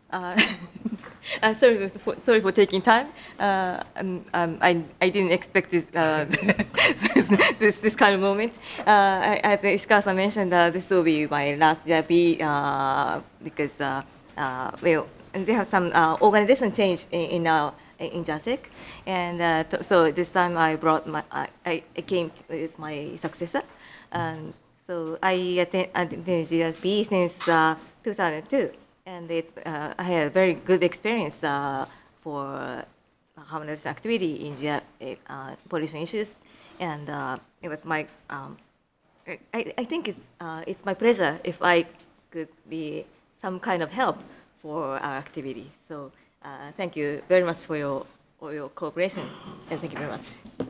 Uh, sorry for taking time. I didn't expect this, this kind of moment. As Ishikawa-san mentioned, this will be my last JP because well, and they have some organization change in JASEC, and so this time I brought I came with my successor, and so I attended GSP since 2002, and I had a very good experience for harmonization activity in pollution issues, and it was my I think it's my pleasure if I could be some kind of help for our activity. So thank you very much for your cooperation, and thank you very much.